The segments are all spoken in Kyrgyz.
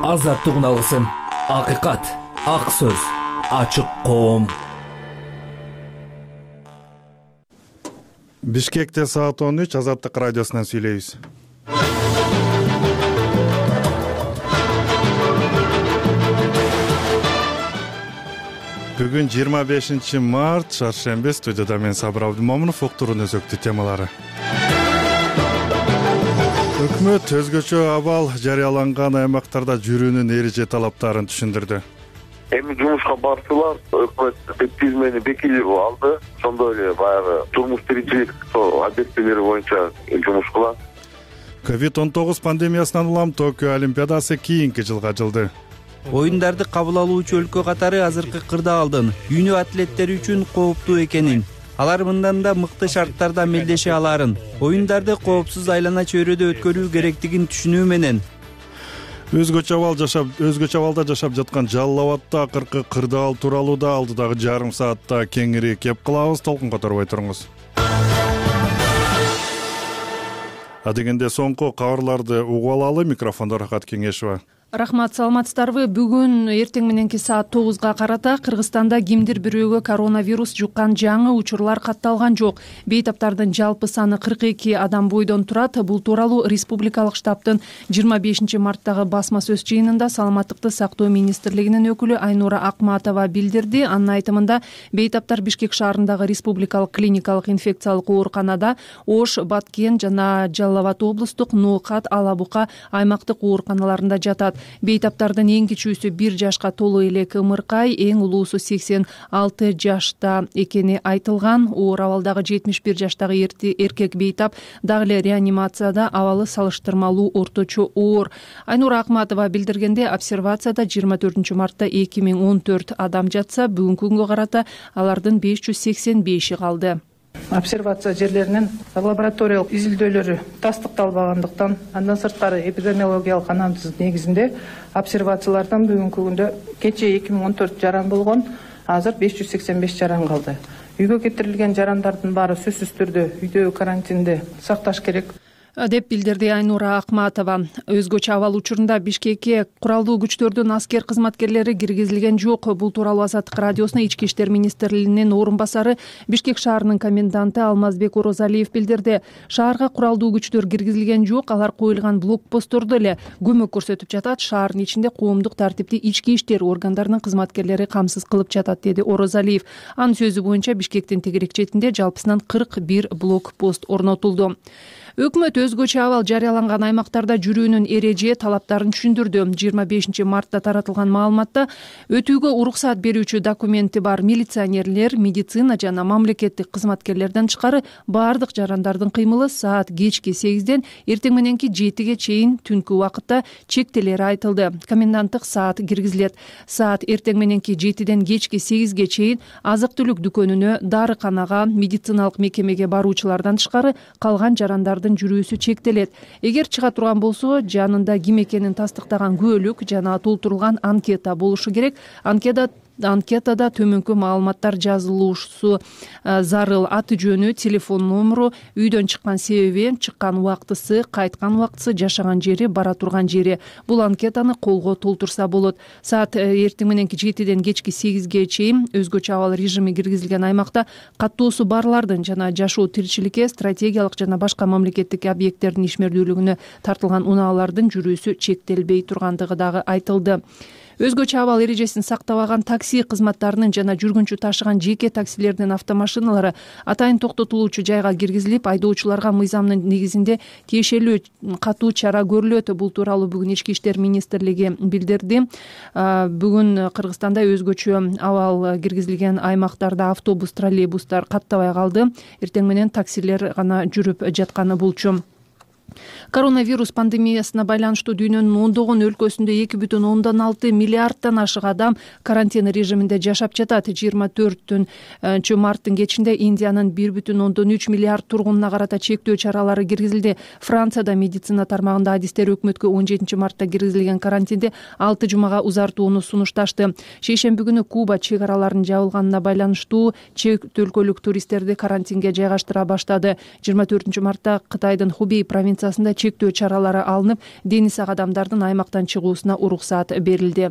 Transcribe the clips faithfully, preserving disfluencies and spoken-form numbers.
азаттык алгысым, акыйкат, ак сөз, ачык коом. Бишкекте саат он үч, Азаттык радиосунан сүйлөйбүз. Бүгүн жыйырма бешинчи март, чаршембе. Студияда мен Сабыр Абдымомунов. Уктуруун өзөктүү темалары. Өкмөт өзгөчө абал жарыяланган аймактарда жүрүүнүн эреже талаптарын түшүндүрдү. Эми жумушка барсылар, өкмөт тизмени бекитип алды. Ошондой эле баягы турмуш тиричилик объектилери боюнча жумуш кылат. ковид он тогуз пандемиясынан улам Токио Олимпиадасы кийинки жылга жылды. Оюндарды кабыл алуучу өлкө катары азыркы кырдаалдын дүйнө атлеттери үчүн кооптуу экенин, алар мындан да мыкты шарттарда амелдеше аларын, оюндарды коопсуз айлана чөйрөдө өткөрүү керектигин түшүнүү менен Өзгөчө абал жашап, өзгөчө абалда жашап жаткан Жалал Абадда акыркы кырдаал тууралуу да алдыдагы жарым саатта кеңири кеп кылабыз. Толкун которбой туруңуз. Адегенде соңку кабарларды угуп алалы. Микрофондо Рахат Кеңешова. Рахмат, саламатсыздарбы? Бүгүн эртең мененки саат тогузга карата Кыргызстанда кимдир бирөөгө коронавирус жуккан жаңы учурлар катталган жок. Бейтаптардын жалпы саны кырк эки адам бойдон турат. Бул тууралуу Республикалык штабтын жыйырма бешинчи марттагы басма сөз жыйынында Саламаттыкты сактоо министрлигинин өкүлү Айнура Акматова билдирди. Анын айтымында бейтаптар Бишкек шаарындагы Республикалык клиникалык инфекциялык ооруканада Ош, Баткен жана Жалал Абад облустук, Ноокат, Ала Бука аймактык ооруканаларында жатат. Бейтаптардын эң кичүүсү бир жашка толуу элек ымыркай, эң улуусу сексен алты жашта экени айтылган. Оор абалдагы жетимиш бир жаштагы эркек бейтап дагы эле реанимацияда, абалы салыштырмалуу орточо оор. Айнура Акматова билдиргенде, обсервацияда жыйырма төртүнчү мартта эки миң он төрт адам жатса, бүгүнкү күнгө карата алардын беш жүз сексен беши калды. Обсервация жерлеринин лабораториялык изилдөөлөрү тастыкталбагандыктан, андан сырткары эпидемиологиялык анализ негизинде обсервациялардан бүгүнкү күндө кечээ эки миң он төрт жаран болгон, азыр беш жүз сексен беш жаран калды. Үйгө кетирилген жарандардын баары сөзсүз түрдө үйдө карантинде сакташ керек деп билдирди Айнура Акматова. Өзгөчө абал учурунда Бишкекке куралдуу күчтөрдүн аскер кызматкерлери киргизилген жок. Бул тууралуу Азаттык радиосуна Ички иштер министрлигинин орун басары, Бишкек шаарынын коменданты Алмазбек Орозалиев билдирди. Шаарга куралдуу күчтөр киргизилген жок, алар коюлган блокпосттордо эле көмөк көрсөтүп жатат. Шаардын ичинде коомдук тартипти ички иштер органдарынын кызматкерлери камсыз кылып жатат, деди Орозалиев. Анын сөзү боюнча Бишкектин тегерек четинде жалпысынан кырк бир блокпост орнотулду. Өкмөт өзгөчө абал жарыяланган аймактарда жүрүүнүн эреже талаптарын түшүндүрдү. жыйырма бешинчи мартта таратылган маалыматта өтүүгө уруксат берүүчү документи бар милиционерлер, медицина жана мамлекеттик кызматкерлерден тышкары баардык жарандардын кыймылы саат кечки сегизден эртең мененки жетиге чейин түнкү убакытта чектелери айтылды. Коменданттык саат киргизилет. Саат эртең мененки жетиден кечки сегизге чейин азык-түлүк дүкөнүнө, дарыканага, медициналык мекемеге баруучулардан тышкары калган жарандардын жүрүүсү чектелет. Эгер чыга турган болсо, жанында ким экенин тастыктаган күбөлүк жана толтурулган анкета болушу керек. Анкета Анкетада төмөнкү маалыматтар жазылуусу зарыл: аты жөнү, телефон номеру, үйдөн чыккан себеби, чыккан убактысы, кайткан убактысы, жашаган жери, бара турган жери. Бул анкетаны колго толтурса болот. Саат эртең мененки жетиден кечки сегизге чейин өзгөчө абал режими киргизилген аймакта каттоосу барлардын жана жашоо тиричиликке, стратегиялык жана башка мамлекеттик объекттердин ишмердүүлүгүнө тартылган унаалардын жүрүүсү чектелбей тургандыгы дагы айтылды. Өзгөчө абал эрежесин сактабаган такси кызматтарынын жана жүргүнчү ташыган жеке таксилердин автомашиналары атайын токтотулуучу жайга киргизилип, айдоочуларга мыйзамдын негизинде тиешелүү катуу чара көрүлөт. Бул тууралуу бүгүн Ички иштер министрлиги билдирди. Бүгүн Кыргызстанда өзгөчө абал киргизилген аймактарда автобус, троллейбустар каттабай калды. Эртең менен таксилер гана жүрүп жатканы болчу. Коронавирус пандемиясына байланыштуу дүйнөнүн ондогон өлкөсүндө эки бүтүн ондон алты миллиардтан ашык адам карантин режиминде жашап жатат. жыйырма төртүнчү марттын кечинде Индиянын бир бүтүн ондон үч миллиард тургунуна карата чектөө чаралары киргизилди. Францияда медицина тармагында адистер өкмөткө он жетинчи мартта киргизилген карантинди алты жумага узартууну сунушташты. Шейшемби күнү Куба чек араларынын жабылганына байланыштуу чек өлкөлүк туристтерди карантинге жайгаштыра баштады. жыйырма төртүнчү мартта Кытайдын Хубей провинциясында провинциясында чектөө чаралары алынып, дени сак адамдардын аймактан чыгуусуна уруксаат берилди.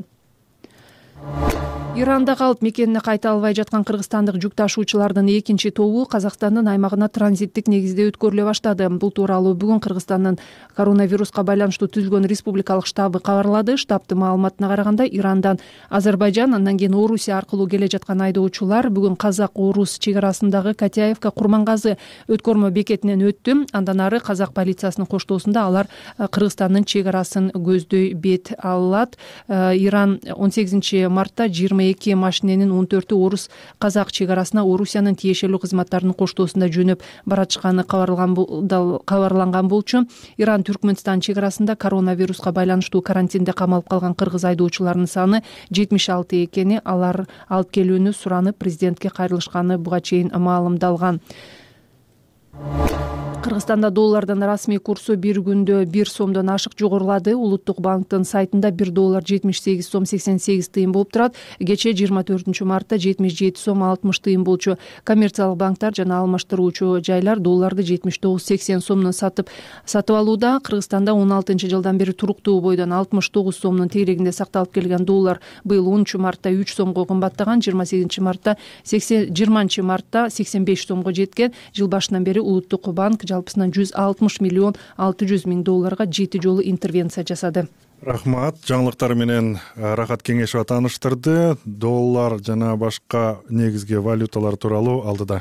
Иранда калып мекенине кайта албай жаткан кыргызстандык жүк ташуучулардын экинчи тобу Казакстандын аймагына транзиттик негизде өткөрүлө баштады. Бул тууралуу бүгүн Кыргызстандын коронавируска байланыштуу түзүлгөн республикалык штабы кабарлады. Штабтын маалыматына караганда, Ирандан Азербайжан, андан кийин Орусия аркылуу келе жаткан айдоочулар бүгүн Казак-Орус чек арасындагы Катяевка Курмангазы өткөрмө бекетинен өттү. Андан ары казак полициясынын коштоосунда алар Кыргызстандын чек арасын көздөй бет алат. Иран он сегизинчи мартта жыйырма эки машиненин он төртү орус казак чек арасына Орусиянын тиешелүү кызматтарынын коштоосунда жөнөп баратышканы кабарланган болчу. Иран Түркмөнстан чек арасында коронавируска байланыштуу карантинде камалып калган кыргыз айдоочулардын саны жетимиш алты экени, алар алып келүүнү суранып президентке кайрылышканы буга чейин маалымдалган. Кыргызстанда доллардын расмий курсу бир күндө бир сомдон ашык жогорулады. Улуттук банктын сайтында бир доллар жетимиш сегиз сом сексен сегиз тыйын болуп турат. Кечээ жыйырма төртүнчү мартта жетимиш жети сом алтымыш тыйын болчу. Коммерциялык банктар жана алмаштыруучу жайлар долларды жетимиш тогуз сексен сомдон сатып сатып алууда. Кыргызстанда он алтынчы жылдан бери туруктуу бойдон алтымыш тогуз сомдун тегерегинде сакталып келген доллар быйыл онунчу мартта үч сомго кымбаттаган, жыйырма сегизинчи мартта жыйырманчы мартта сексен беш сомго жеткен. Жыл башынан бери улуттук банк жалпысынан жүз алтымыш миллион алты жүз миң долларга жети жолу интервенция жасады. Рахмат. Жаңылыктар менен Рахат Кеңешова тааныштырды. Доллар жана башка негизги валюталар тууралуу алдыда.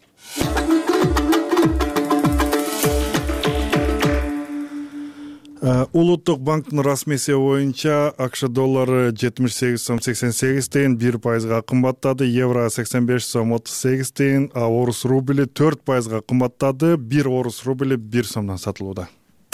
Улуттук банктын расмий эсеби боюнча АКШ доллары жетимиш сегиз сом сексен сегиз тыйын бир пайызга кымбаттады, евро сексен беш сом отуз сегиз тыйын, а орус рубли төрт пайызга кымбаттады, бир орус рубли бир сомдон сатылууда.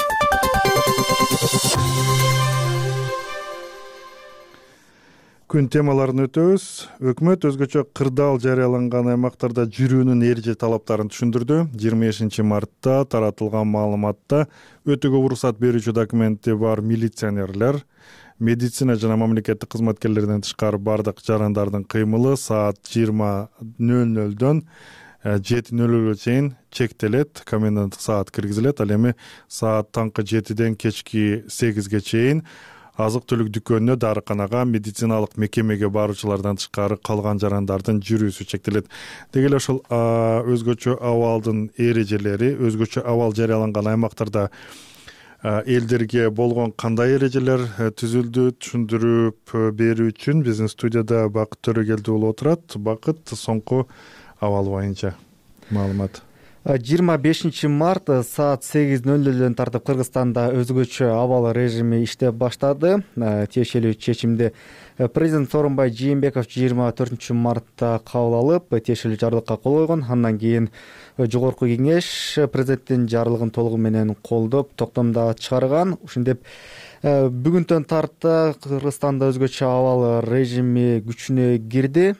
Күн темаларын өтөбүз. Өкмөт өзгөчө кырдаал жарыяланган аймактарда жүрүүнүн эреже талаптарын түшүндүрдү. жыйырма бешинчи мартта таратылган маалыматта өтүүгө уруксат берүүчү документи бар милиционерлер, медицина жана мамлекеттик кызматкерлерден тышкары бардык жарандардын кыймылы саат жыйырма нөл нөлдөн жети нөл нөлгө чейин чектелет, коменданттык саат киргизилет. Ал эми саат таңкы жетиден кечки сегизге чейин азык-түлүк дүкөнүнө, дарыканага, медициналык мекемеге баруучулардан тышкары калган жарандардын жүрүүсү чектелет. Деги эле ошол өзгөчө абалдын эрежелери, өзгөчө абал жарыяланган аймактарда элдерге болгон кандай эрежелер түзүлдү, түшүндүрүп берүү үчүн биздин студияда Бакыт Төрөгелди уулу отурат. Бакыт, соңку абал боюнча маалымат. жыйырма бешинчи март саат сегиз нөл нөлдөн тартып Кыргызстанда өзгөчө абал режими иштеп баштады. Тиешелүү чечимди президент Сооронбай Жээнбеков жыйырма төртүнчү мартта кабыл алып, тиешелүү жарлыкка кол койгон. Андан кийин жогорку кеңеш президенттин жарлыгын толугу менен колдоп, токтомдо чыгарган. Ушинтип бүгүндөн тарта Кыргызстанда өзгөчө абал режими күчүнө кирди.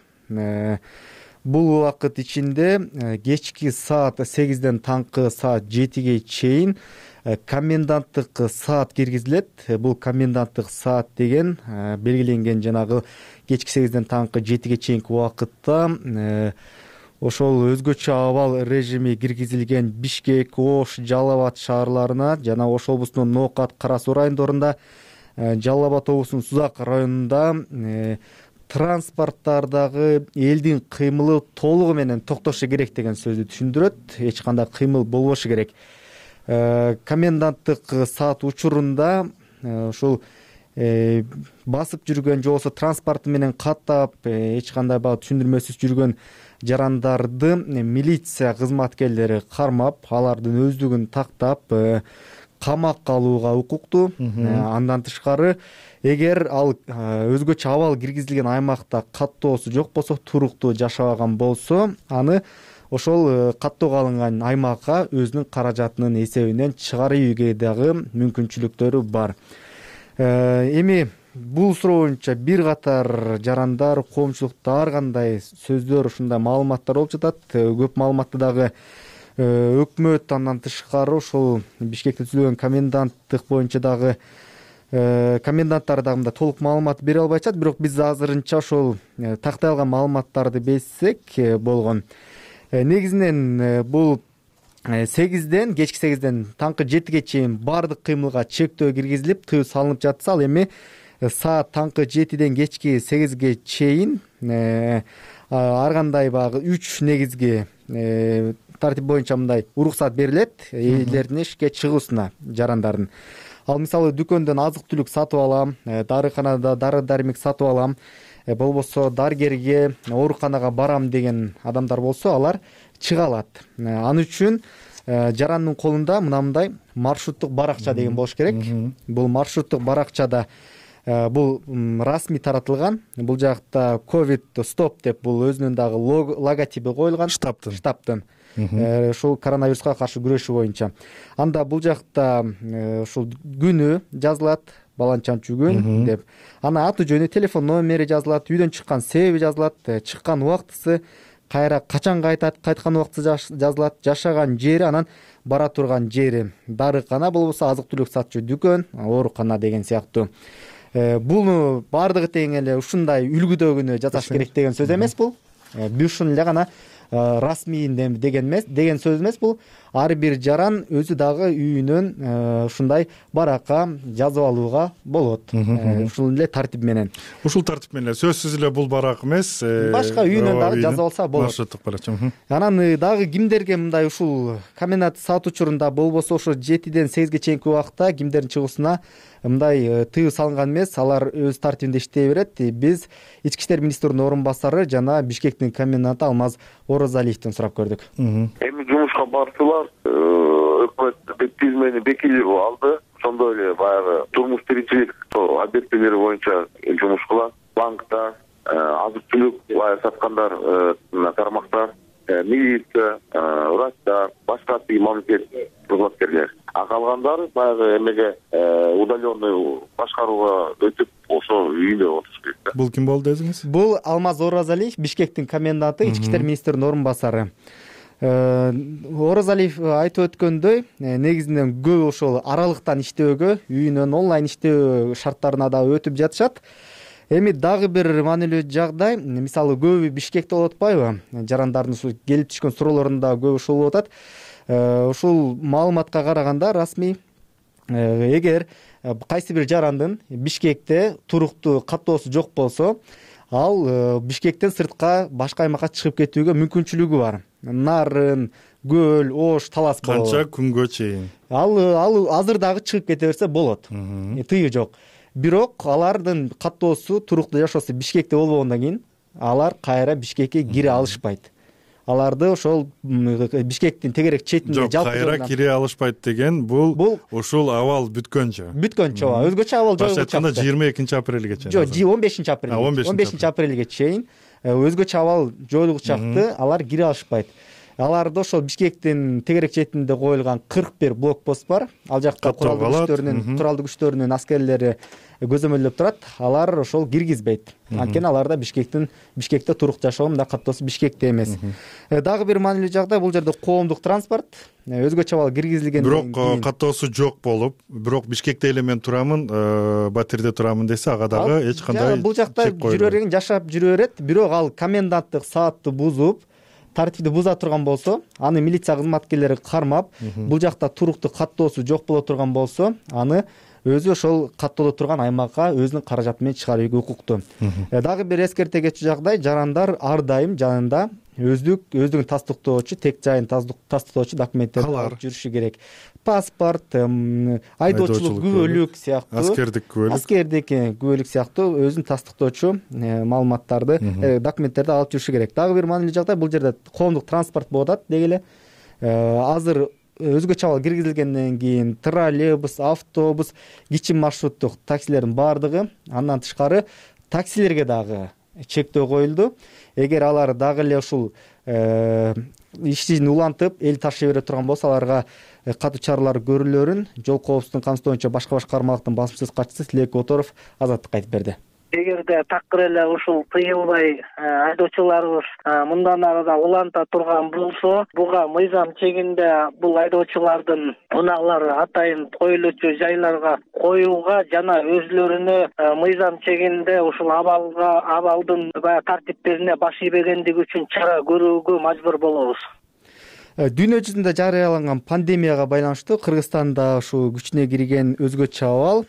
Бул убакыт ичинде кечки саат сегизден таңкы саат жетиге чейин коменданттык саат киргизилет. Бул коменданттык саат деген белгиленген жанагы кечки сегизден таңкы жетиге чейинки убакытта ошол өзгөчө абал режими киргизилген Бишкек, Ош, Жалал Абад шаарларына жана Ош облусунун Ноокат, Кара Суу райондорунда, Жалал Абад облусунун Сузак районунда транспорттардагы элдин кыймылы толугу менен токтошу керек деген сөздү түшүндүрөт. Эч кандай кыймыл болбошу керек. Коменданттык саат учурунда ушул басып жүргөн же болбосо транспорт менен каттап эч кандай баягы түшүндүрмөсүз жүргөн жарандарды милиция кызматкерлери кармап, алардын өздүгүн тактап камакка алууга укуктуу. Андан тышкары эгер ал өзгөчө абал киргизилген аймакта каттоосу жок болсо, туруктуу жашабаган болсо, аны ошол каттоого алынган аймакка өзүнүн каражатынын эсебинен чыгарууга дагы мүмкүнчүлүктөрү бар. Эми бул суроо боюнча бир катар жарандар, коомчулукта ар кандай сөздөр, ушундай маалыматтар болуп жатат. Көп маалыматты дагы өкмөт андан тышкары ошол Бишкекте түзүлгөн коменданттык боюнча дагы коменданттар дагы мындай толук маалымат бере албайчат. Бирок биз азырынча ошол тактай алган маалыматтарды берсек болгон. Негизинен бул сегизден кечки сегизден таңкы жетиге чейин баардык кыймылга чектөө киргизилип тыюу салынып жатса, ал эми саат таңкы жетиден кечки сегизге чейин ар кандай баягы үч негизги тартип боюнча мындай уруксат берилет ээлердин ишке чыгуусуна, жарандардын. Ал мисалы дүкөндөн азык түлүк сатып алам, дарыканада дары дармек сатып алам, болбосо дарыгерге, ооруканага барам деген адамдар болсо, алар чыга алат. Аны үчүн жарандын колунда мындай маршруттук баракча деген болуш керек. Бул маршруттук баракчада бул расмий таратылган. Бул жакта ковид стоп деп бул өзүнүн дагы логотипи коюлган. Штабтын. Штабтын. Ушул коронавируска каршы күрөшүү боюнча. Анда бул жакта ушул күнү жазылат, баланчанчы күн деп. Ана аты жөнү, телефон номери жазылат, үйдөн чыккан себеби жазылат, чыккан убактысы, кайра качан кайтат, кайткан убактысы жазылат, жашаган жери, анан бара турган жери. Дарыкана болбосо азык түлүк сатчу дүкөн, оорукана деген сыяктуу. Буну баардыгы тең эле ушундай үлгүдөгүнө жасаш керек деген сөз эмес бул. Ушун эле гана расмий деген эмес, деген сөз эмес бул. Ар бир жаран өзү дагы үйүнөн ушундай баракка жазып алууга болот. Ушул эле тартип менен. Ушул тартип менен сөзсүз эле бул барак эмес, башка үйүнөн дагы жазып алса болот. Маршруттук баракча. Анан дагы кимдерге мындай ушул комендант саат учурунда болбосо ошо жетиден сегизге чейинки убакта кимдердин чыгуусуна мындай тыюу салынган эмес, алар өз тартибинде иштей берет. Биз ички иштер министринин орун басары жана Бишкектин коменданты Алмаз Оразалиевден сурап көрдүк. Эми жумушка барчылар өкмөт бет тизмени бекитип алды. Ошондой эле баягы турмуш тиричилик объектилери боюнча жумуш кылат. Банктар, азык түлүк саткандар тармактар, милиция, врачтар, башка мамлекет кызматкерлери. А калгандары баягы эмеге удаленный башкарууга өтүп, ошо үйүндө отуруш керек. Бул ким болду дедиңиз? Бул Алмаз Оразалиев, Бишкектин коменданты, ички иштер министринин орун басары. Оразалиев айтып өткөндөй, негизинен көп ошол аралыктан иштөөгө, үйүнөн онлайн иштөө шарттарына да өтүп жатышат. Эми дагы бир маанилүү жагдай, мисалы көбү Бишкекте болуп атпайбы? Жарандардын ушул келип түшкөн суроолорунда көбү ушул болуп атат. Ушул маалыматка караганда расмий, эгер кайсы бир жарандын Бишкекте туруктуу каттоосу жок болсо, ал Бишкектен сыртка башка аймакка чыгып кетүүгө мүмкүнчүлүгү бар. Нарын, Көл, Ош, Талас болот. Канча күнгө чейин? Ал ал азыр дагы чыгып кете берсе болот. Тыюу жок. Бирок алардын каттоосу, туруктуу жашоосу Бишкекте болбогондон кийин алар кайра Бишкекке кире алышпайт. Аларды ошол Бишкектин тегерек четинде жок, кайра кире алышпайт деген бул ушул абал бүткөнчө. Бүткөнчө, өзгөчө абал жок. Башка айтканда жыйырма экинчи апрелге чейин. Жок, он бешинчи апрелге. он бешинчи апрелге чейин өзгөчө абал жоюлгучакты алар кире алышпайт. Аларда ошол Бишкектин тегерек четинде коюлган кырк бир блокпост бар. Ал жакта куралдуу күчтөрүнүн, куралдуу күчтөрүнүн аскерлери көзөмөлдөп турат. Алар ошол киргизбейт. Анткени аларда Бишкектин Бишкекте турук жашоо мында каттоосу Бишкекте эмес. Дагы бир маанилүү жагдай, бул жерде коомдук транспорт өзгөчө абал киргизилгенден кийин, бирок каттоосу жок болуп, бирок Бишкекте эле мен турамын, Батирде турамын десе, ага дагы эч кандай бул жакта жүрө берген, жашап жүрө берет. Бирок ал коменданттык саатты бузуп, тартипти буза турган болсо, аны милиция кызматкерлери кармап, бул жакта туруктуу каттоосу жок боло турган болсо, аны өзү ошол каттоодо турган аймакка өзүнүн каражаты менен чыгарууга укуктуу. Дагы бир эскерте кетчү жагдай, жарандар ар дайым жанында өздүк өздүгүн тастыктоочу, тек жайын тастыктоочу документтерди алып жүрүшү керек. Паспорт, айдоочулук күбөлүк сыяктуу, аскердик күбөлүк, аскердик күбөлүк сыяктуу өзүн тастыктоочу маалыматтарды, документтерди алып жүрүшү керек. Дагы бир маанилүү жагдай, бул жерде коомдук транспорт болуп атат деги эле. Азыр өзгөчө абал киргизилгенден кийин троллейбус, автобус, кичи маршруттук таксилердин баардыгы, андан тышкары таксилерге дагы чектөө коюлду. Эгер алар дагы эле ушул иштин улантып, эл ташый бере турган болсо, аларга катуу чаралар көрүлөрүн жол коопсуздугун камсыздоочу башка башкармалыктын басмасөз катчысы Тилек Которов азаттыкка айтып берди. Эгерде такыр эле ушул тыйылбай айдоочуларыбыз мындан ары да уланта турган болсо, буга мыйзам чегинде бул айдоочулардын унаалары атайын коюлуучу жайларга коюуга жана өзлөрүнө мыйзам чегинде ушул абалга абалдын баягы тартиптерине баш ийбегендиги үчүн чара көрүүгө мажбур болобуз. дүйнө жүзүндө жарыяланган пандемияга байланыштуу Кыргызстанда ушул күчүнө кирген өзгөчө абал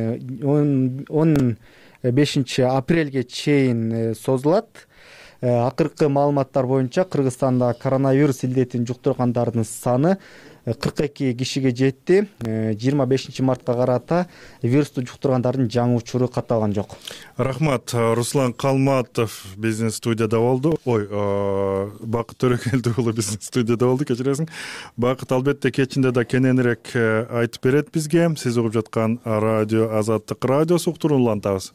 он бешинчи апрелге чейин созулат. Акыркы маалыматтар боюнча Кыргызстанда коронавирус илдетин жуктургандардын саны кырк эки кишиге жетти. жыйырма бешинчи мартка карата вирусту жуктургандардын жаңы учуру катталган жок. Рахмат. Руслан Калматов бизнес студияда болду. Ой, Бакыт Төрөкелди уулу бизнес студияда болду, кечиресиң. Бакыт албетте кечинде да кененирээк айтып берет бизге. Сиз угуп жаткан радио Азаттык радиосу, уктуруун улантабыз.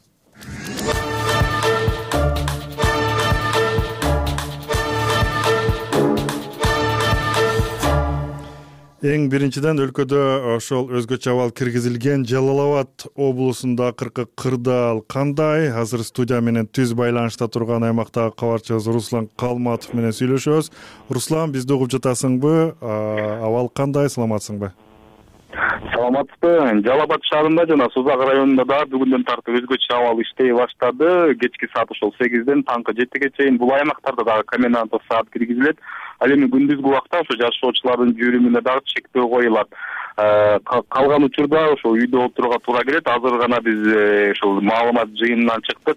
Эң биринчиден өлкөдө ошол өзгөчө абал киргизилген Жалал Абад облусунда акыркы кырдаал кандай? Азыр студия менен түз байланышта турган аймактагы кабарчыбыз Руслан Калматов менен сүйлөшөбүз. Руслан, бизди угуп жатасыңбы? Абал кандай? Саламатсыңбы? Саламатсызбы. Жалал Абад шаарында жана Сузак районунда да бүгүндөн тартып өзгөчө абал иштей баштады. Кечки саат ошол сегизден таңкы жетиге чейин бул аймактарда дагы коменданттык саат киргизилет. Ал эми күндүзгү убакта ошо жашоочулардын жүрүмүнө дагы чектөө коюлат. Калган учурда ошо үйдө отурууга туура келет. Азыр гана биз ошол маалымат жыйынынан чыктык.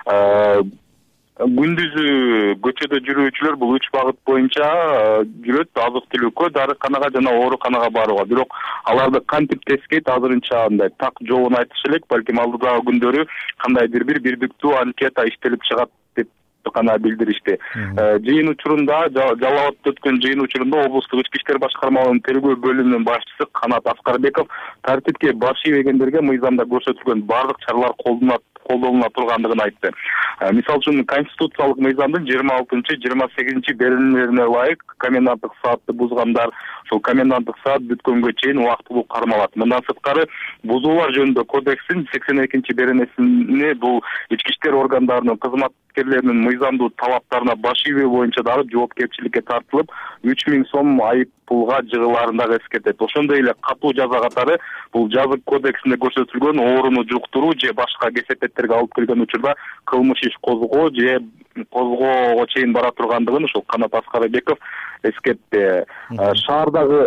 Күндүзү көчөдө жүрүүчүлөр бул үч багыт боюнча жүрөт: азык түлүккө, дарыканага жана ооруканага барууга. Бирок аларды кантип тескейт азырынча андай так жообун айтыш элек. Балким алдыдагы күндөрү кандайдыр бир бирдиктүү анкета иштелип чыгат деп гана билдиришти. Жыйын учурунда, Жалал Абадта өткөн жыйын учурунда облустук ички иштер башкармалыгынын тергөө бөлүмүнүн башчысы Канат Аскарбеков тартипке баш ийбегендерге мыйзамда көрсөтүлгөн бардык чаралар колдонулат колдонула тургандыгын айтты. Мисалы үчүн конституциялык мыйзамдын жыйырма алтынчы жыйырма сегизинчи беренелерине ылайык коменданттык саатты бузгандар ошол коменданттык саат бүткөнгө чейин убактылуу кармалат. Мындан сырткары бузуулар жөнүндө кодекстин сексен экинчи беренесине бул ички иштер органдарынын кызматкерлеринин мыйзамдуу талаптарына баш ийбөө боюнча дагы жоопкерчиликке тартылып, үч миң сом айып пулга жыгылаарын дагы эскертет. Ошондой эле катуу жаза катары бул жазык кодексинде көрсөтүлгөн ооруну жуктуруу же башка кесепеттерге алып келген учурда кылмыш иш козгоо же козгоого чейин бара тургандыгын ошол Канат Аскарбеков эскертти. Шаардагы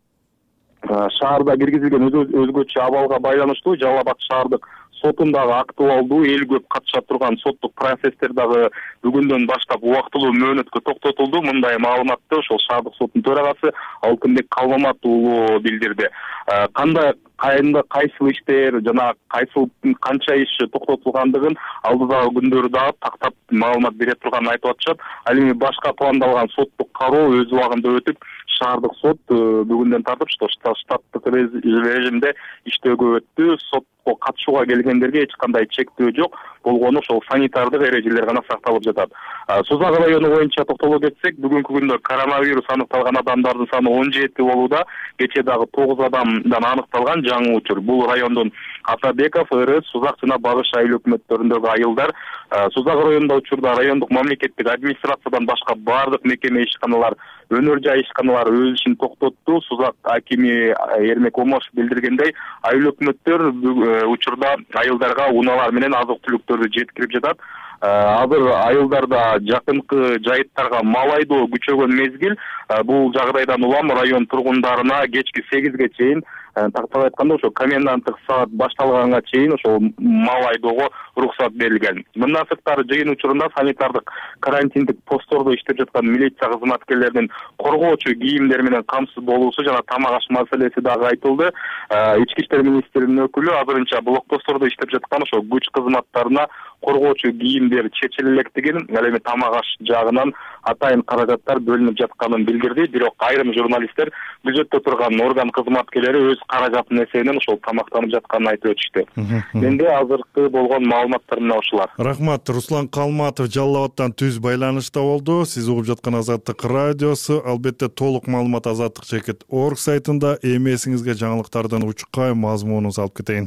шаарда киргизилген өзгөчө абалга байланыштуу Жалал Абад шаардык сотундагы актуалдуу эл көп катыша турган соттук процесстер дагы бүгүндөн баштап убактылуу мөөнөткө токтотулду. Мындай маалыматты ошол шаардык соттун төрагасы Алтынбек Калмамат уулу билдирди. Кандай кайында кайсыл иштер жана кайсыл канча иш токтотулгандыгын алдыдагы күндөрү дагы тактап маалымат бере турганын айтып атышат. Ал эми башка пландалган соттук кароо өз убагында өтүп, шаардык сот бүгүндөн тартып штаттык режимде иштөөгө өттү. Сотко катышууга келгендерге эч кандай чектөө жок. Болгону ошол санитардык эрежелер гана сакталып жатат. Сузак району боюнча токтоло кетсек, бүгүнкү күндө коронавирус аныкталган адамдардын саны он жети болууда. Кечээ дагы тогуз адамдан аныкталган жаңы учур. Бул райондун Атабеков, Ырыс, Сузак жана Багыш айыл өкмөттөрүндөгү айылдар. Сузак районунда учурда райондук мамлекеттик администрациядан башка бардык мекеме ишканалар, өнөр жай ишканалар өз ишин токтотту. Сузак акими Эрмек Омошов билдиргендей, айыл өкмөттөр учурда айылдарга унаалар менен азык түлүктөрдү жеткирип жатат. Азыр айылдарда жакынкы жайыттарга мал айдоо күчөгөн мезгил. Бул жагдайдан улам район тургундарына кечки сегизге чейин, тактап айтканда ошо коменданттык саат башталганга чейин ошол мал айдоого уруксат берилген. Мындан сырткары жыйын учурунда санитардык карантиндик посттордо иштеп жаткан милиция кызматкерлеринин коргоочу кийимдер менен камсыз болуусу жана тамак аш маселеси дагы айтылды. Ички иштер министринин өкүлү азырынча блокпосттордо иштеп жаткан ошол күч кызматтарына коргоочу кийимдер чечиле электигин, ал эми тамак аш жагынан атайын каражаттар бөлүнүп жатканын билдирди. Бирок айрым журналисттер күзөттө турган орган кызматкерлери өз каражатынын эсебинен ошол тамактанып жатканын айтып өтүштү. Менде азыркы болгон маалыматтар мына ушулар. Рахмат. Руслан Калматов Жалал Абадтан түз байланышта болду. Сиз угуп жаткан Азаттык радиосу. Албетте толук маалымат азаттык чекит орг сайтында. Эмесиңизге жаңылыктардын учкай мазмунун салып кетейин.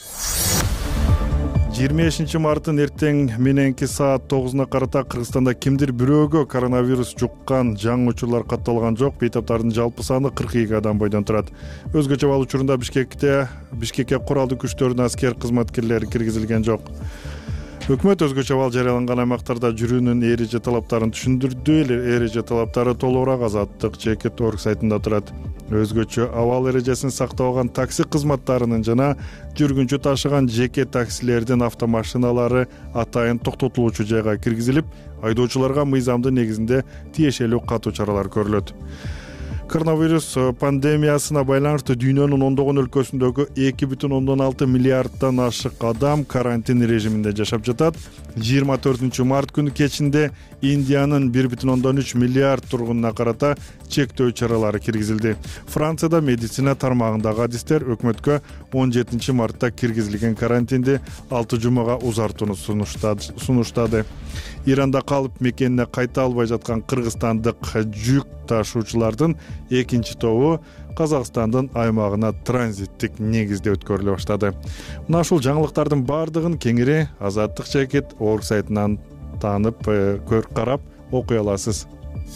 жыйырма бешинчи марттын эртең мененки саат тогузуна карата Кыргызстанда кимдир бирөөгө коронавирус жуккан жаңы учурлар катталган жок. Бейтаптардын жалпы саны кырк эки адам бойдон турат. Өзгөчө абал учурунда Бишкекте Бишкекке куралдуу күчтөрдүн аскер кызматкерлери киргизилген жок. өкмөт өзгөчө абал жарыяланган аймактарда жүрүүнүн эреже талаптарын түшүндүрдү. Эреже талаптары толугураак Азаттык Чекит орг сайтында турат. Өзгөчө абал эрежесин сактабаган такси кызматтарынын жана жүргүнчү ташыган жеке таксилердин автомашиналары атайын токтотулуучу жайга киргизилип, айдоочуларга мыйзамдын негизинде тиешелүү катуу чаралар көрүлөт. Коронавирус пандемиясына байланыштуу дүйнөнүн ондогон өлкөсүндөгү эки бүтүн ондон алты миллиарддан ашык адам карантин режиминде жашап жатат. жыйырма төртүнчү март күнү кечинде Индиянын бир бүтүн ондон үч миллиард тургунуна карата чектөө чаралары киргизилди. Францияда медицина тармагындагы адистер өкмөткө он жетинчи мартта киргизилген карантинди алты жумага узартууну сунуштады. Иранда калып мекенине кайта албай жаткан кыргызстандык жүк ташуучулардын экинчи тобу Казакстандын аймагына транзиттик негизде өткөрүлө баштады. Мына ушул жаңылыктардын бардыгын кеңири Азаттык Чекит орг сайтынан таанып, көрүп карап окуй аласыз.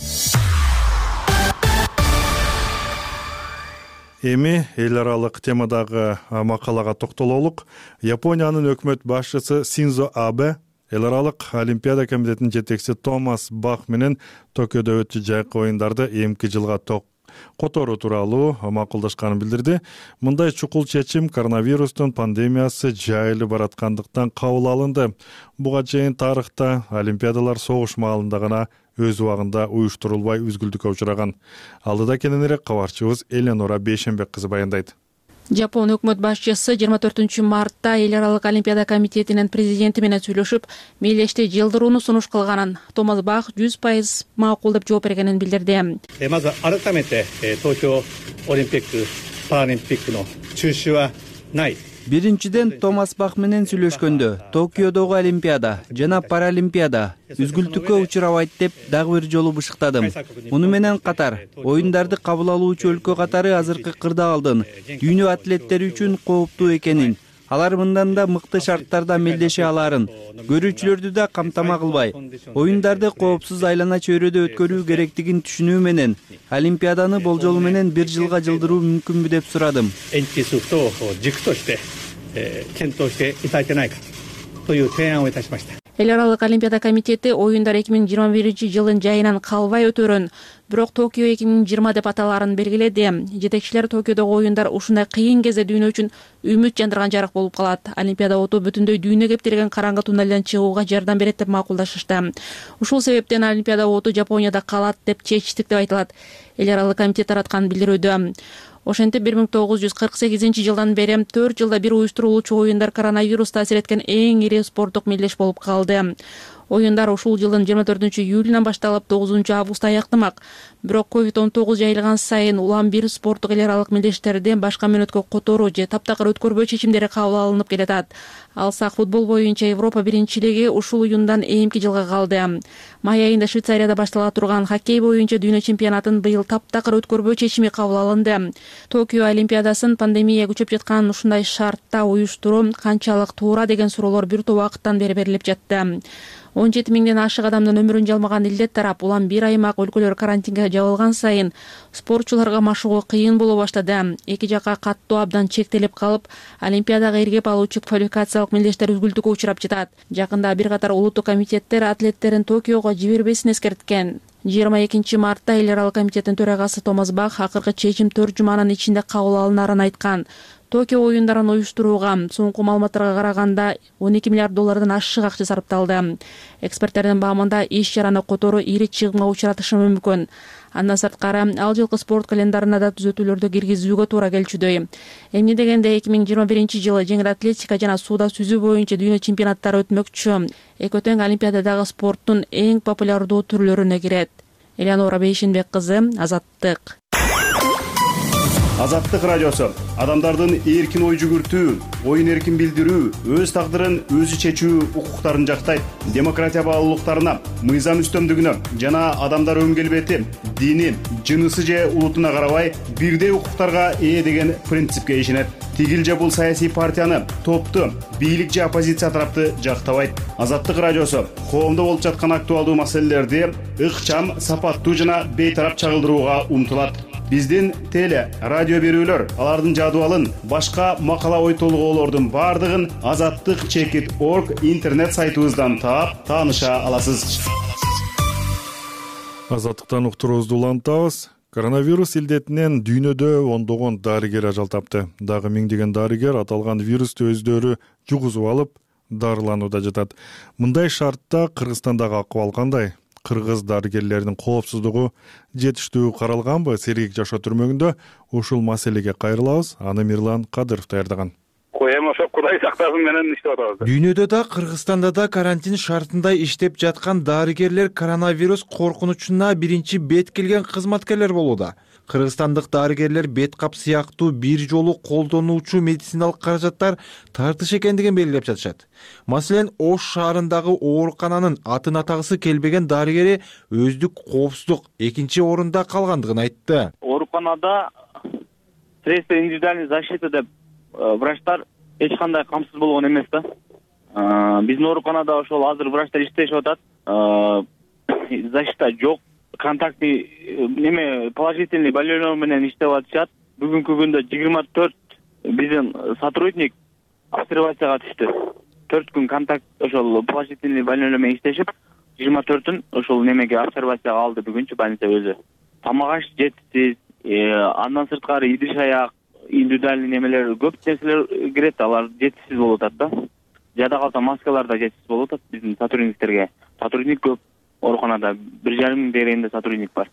Эми эл аралык темадагы макалага токтололук. Япониянын өкмөт башчысы Синдзо Абе эл аралык Олимпиада комитетинин жетекчиси Томас Бах менен Токиодо өтчү жайкы оюндарды эмки жылга ток которуу тууралуу макулдашканын билдирди. Мындай чукул чечим коронавирустун пандемиясы жайылып бараткандыктан кабыл алынды. Буга чейин тарыхта Олимпиадалар согуш маалында гана өз убагында уюштурулбай үзгүлтүккө учураган. Алдыда кененирээк кабарчыбыз Эленора Бейшенбек кызы баяндайт. Жапон өкмөт башчысы жыйырма төртүнчү мартта эл аралык Олимпиада комитетинин президенти менен сүйлөшүп, мейлешти жылдырууну сунуш кылганын Томас Бах жүз пайыз макул деп жооп бергенин билдирди. Биринчиден Томас Бах менен сүйлөшкөндө Токиодогу Олимпиада жана Паралимпиада үзгүлтүккө учурабайт деп дагы бир жолу бышыктадым. Муну менен катар оюндарды кабыл алуучу өлкө катары азыркы кырдаалдын дүйнө атлеттери үчүн кооптуу экенин, алар мындан да мыкты шарттарда мелдеше аларын, көрүүчүлөрдү да камтама кылбай, оюндарды коопсуз айлана чөйрөдө өткөрүү керектигин түшүнүү менен Олимпиаданы болжолу менен бир жылга жылдыруу мүмкүнбү деп сурадым. Эл аралык Олимпиада комитети оюндар эки миң жыйырма биринчи жылдын жайынан калбай өтөрүн, бирок Токио эки миң жыйырма деп аталарын белгиледи. Жетекчилер Токиодогу оюндар ушундай кыйын кезде дүйнө үчүн үмүт жандырган жарык болуп калат. Олимпиада оту бүтүндөй дүйнө кептирген караңгы туннелден чыгууга жардам берет деп макулдашышты. Ушул себептен Олимпиада оту Жапонияда калат деп чечтик деп айтылат. Эл аралык комитет тараткан билдирүүдө. Ошентип бир миң тогуз жүз кырк сегизинчи жылдан бери төрт жылда бир уюштурулуучу оюндар коронавирус таасир эткен эң ири спорттук мелдеш болуп калды. Оюндар ушул жылдын жыйырма төртүнчү июлунан башталып тогузунчу августта аяктамак. Бирок ковид он тогуз жайылган сайын улам бир спорттук эл аралык мелдештерди башка мөөнөткө которуу же таптакыр өткөрбөө чечимдери кабыл алынып келатат. Алсак футбол боюнча Европа биринчилиги ушул оюндан эмки жылга калды. Май айында Швейцарияда баштала турган хоккей боюнча дүйнө чемпионатын быйыл таптакыр өткөрбөө чечими кабыл алынды. Токио Олимпиадасын пандемия күчөп жаткан ушундай шартта уюштуруу канчалык туура деген суроолор бир топ убакыттан бери берилип жатты. он жети миңден ашык адамдын өмүрүн жалмаган илдет тарап улам бир аймак өлкөлөр карантинге жабылган сайын спортчуларга машыгуу кыйын боло баштады. Эки жака каттуу абдан чектелип калып, Олимпиадага иргеп алуучу квалификациялык мелдештер үзгүлтүккө учурап жатат. Жакында бир катар улуттук комитеттер атлеттерин Токиого жибербесин эскерткен. жыйырма экинчи мартта эл аралык комитеттин төрагасы Томас Бах акыркы чечим төрт жуманын ичинде кабыл алынарын айткан. Токио оюндарын уюштурууга соңку маалыматтарга караганда он эки миллиард доллардан ашык акча сарпталды. Эксперттердин баамында иш чараны которуу ири чыгымга учуратышы мүмкүн. Андан сырткары ал жылкы спорт календарына да түзөтүүлөрдү киргизүүгө туура келчүдөй. Эмне дегенде эки миң жыйырма биринчи жылы жеңил атлетика жана сууда сүзүү боюнча дүйнө чемпионаттары өтмөкчү. Экөтең Олимпиададагы спорттун эң популярдуу түрлөрүнө кирет. Эленора Бейшенбек кызы, Азаттык. Азаттык радиосу адамдардын эркин ой жүгүртүү, оюн эркин билдирүү, өз тагдырын өзү чечүү укуктарын жактайт. Демократия баалуулуктарына, мыйзам үстөмдүгүнө жана адамдар өң келбети, дини, жынысы же улутуна карабай бирдей укуктарга ээ деген принципке ишенет. Тигил же бул саясий партияны, топту, бийлик же оппозиция тарапты жактабайт. Азаттык радиосу коомдо болуп жаткан актуалдуу маселелерди ыкчам, сапаттуу жана бейтарап чагылдырууга умтулат. биздин теле радио берүүлөр алардын жадыбалын башка макала ой толгоолордун баардыгын азаттык чекит орг интернет сайтыбыздан таап тааныша аласыз. Азаттыктан уктуруубузду улантабыз. Коронавирус илдетинен дүйнөдө ондогон дарыгер ажал тапты. Дагы миңдеген дарыгер аталган вирусту өздөрү жугузуп алып дарыланууда жатат. Мындай шартта Кыргызстандагы акыбал кандай? Кыргыз дарыгерлердин коопсуздугу жетиштүү каралганбы? Сергек жашоо түрмөгүндө ушул маселеге кайрылабыз. Аны Мирлан Кадыров даярдаган. Коемаса Кудай сактасын менен иштеп атабыз. Дүйнөдө да Кыргызстанда да карантин шартындай иштеп жаткан дарыгерлер коронавирус коркунучуна биринчи бет келген кызматкерлер болууда. Кыргызстандык дарыгерлер бет кап сыяктуу бир жолу колдонуучу медициналык каражаттар тартыш экендигин белгилеп жатышат. Маселен, Ош шаарындагы оорукананын атын атагысы келбеген дарыгери өздүк коопсуздук экинчи орунда калгандыгын айтты. Ооруканада средства индивидуальной защиты деп врачтар эч кандай камсыз болгон эмес да. Биздин ооруканада ошол азыр врачтар иштешип атат. Защита жок. Контактный неме положительный больной менен иштеп атышат. Бүгүнкү күндө жыйырма төрт биздин сотрудник обсервацияга түштү. төрт күн контакт ошол положительный больной менен иштешип, жыйырма төртүн ошол немеге обсервацияга алды бүгүнчү больница өзү. Тамак аш жетишсиз, андан сырткары идиш аяк, индивидуальный немелер көп нерселер кирет, алар жетишсиз болуп атат да. Жада калса маскалар да жетишсиз болуп атат биздин сотрудниктерге. Сотрудник көп. Ооруканада бир жарым миң дегенде сотрудник бар.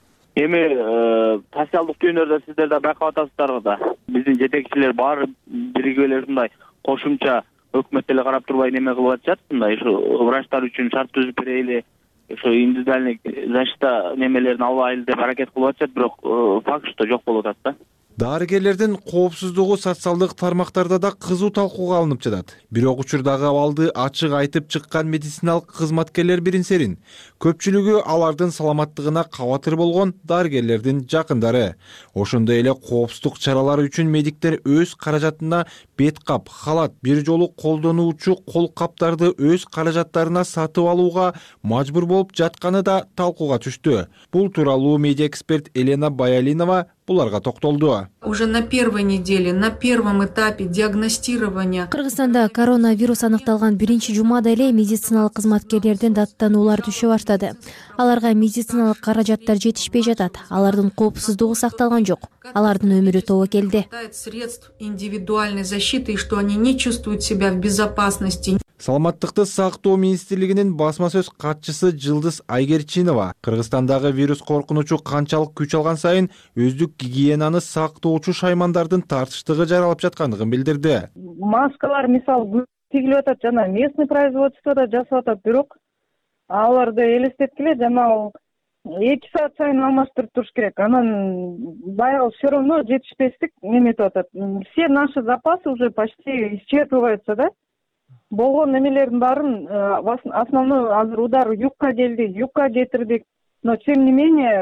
Эми социалдык түйүндөрдө сиздер да байкап атасыздар да. Биздин жетекчилер бар биригип ушундай кошумча өкмөт деле карап турбай неме кылып атышат. Мындай ушу врачтар үчүн шарт түзүп берели, ошо индивидуальный защита немелерин албайлы деп аракет кылып атышат, бирок факт что жок болуп атат да. Дарыгерлердин коопсуздугу социалдык тармактарда да кызуу талкууга алынып жатат. Бирок учурдагы абалды ачык айтып чыккан медициналык кызматкерлер биринсерин. Көпчүлүгү алардын саламаттыгына кабатыр болгон дарыгерлердин жакындары. Ошондой эле коопсуздук чаралары үчүн медиктер өз каражатына бет кап, халат, бир жолу колдонуучу кол каптарды өз каражаттарына сатып алууга мажбур болуп жатканы да талкууга түштү. Бул тууралуу медиа эксперт Елена Баялинова буларга токтолду. Уже на первой неделе, на первом этапе диагностирования Кыргызстанда коронавирус аныкталган биринчи жумада эле медициналык кызматкерлерден даттануулар түшө баштады. Аларга медициналык каражаттар жетишпей жатат. Алардын коопсуздугу сакталган жок. Алардын өмүрү тобокелде. Средств индивидуальной защиты, и что они не чувствуют себя в безопасности. Саламаттыкты сактоо министрлигинин басма сөз катчысы Жылдыз Айгерчинова Кыргызстандагы вирус коркунучу канчалык күч алган сайын өздүк гигиенаны сактоочу шаймандардын тартыштыгы жаралып жаткандыгын билдирди. Маскалар мисалы тигилип атат, жана местный производствода жасап атат, бирок аларды элестеткиле жана эки саат сайын алмаштырып туруш керек. Анан баягы все равно жетишпестик неметип атат. Все наши запасы уже почти исчерпываются да. Болгон немелердин баарын основной азыр удар югка келди, югка кетирдик. Но тем не менее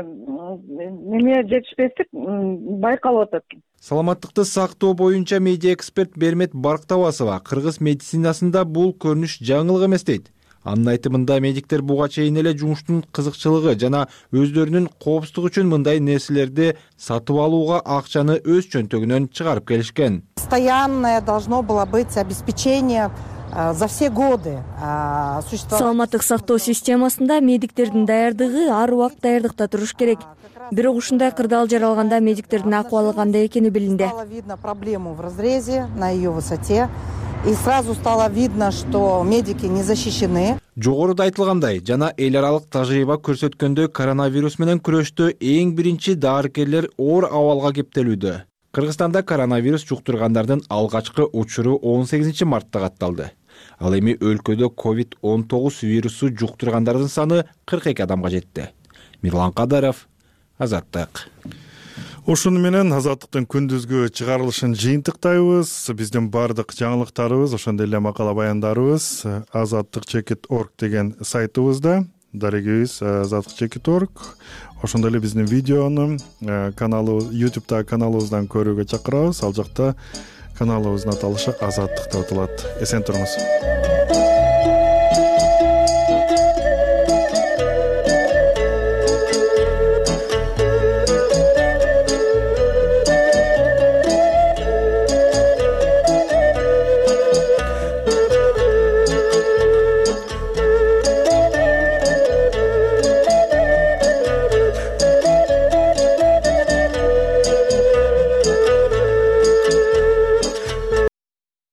неме жетишпестик байкалып атат. Саламаттыкты сактоо боюнча медиа эксперт Бермет Барктабасова кыргыз медицинасында бул көрүнүш жаңылык эмес дейт. Анын айтымында медиктер буга чейин эле жумуштун кызыкчылыгы жана өздөрүнүн коопсуздугу үчүн мындай нерселерди сатып алууга акчаны өз чөнтөгүнөн чыгарып келишкен. Постоянное должно было быть обеспечение за все годы. Саламаттык сактоо системасында медиктердин даярдыгы ар убакыт даярдыкта туруш керек. Бирок ушундай кырдаал жаралганда медиктердин акыбалы кандай экени билинди. Стало видно проблему в разрезе на ее высоте. И сразу стало видно, что медики не защищены. Жогоруда айтылгандай, жана эл аралык тажрыйба көрсөткөндөй коронавирус менен күрөштө эң биринчи дарыгерлер оор абалга кептелүүдө. Кыргызстанда коронавирус жуктургандардын алгачкы учуру он сегизинчи мартта катталды. Ал эми өлкөдө ковид он тогуз вирусу жуктургандардын саны кырк эки адамга жетти. Мирлан Кадаров, Азаттык. Ушуну менен Азаттыктын күндүзгү чыгарылышын жыйынтыктайбыз. Биздин бардык жаңылыктарыбыз, ошондой эле макала баяндарыбыз азаттык чекит орг деген сайтыбызда. Дарегибиз азаттык чекит точка орг. Ошондой эле биздин видеону каналы YouTube'да каналыбыздан көрүүгө чакырабыз. Ал жакта каналыбыздын аталышы Азаттык деп аталат. Эсен туруңуз.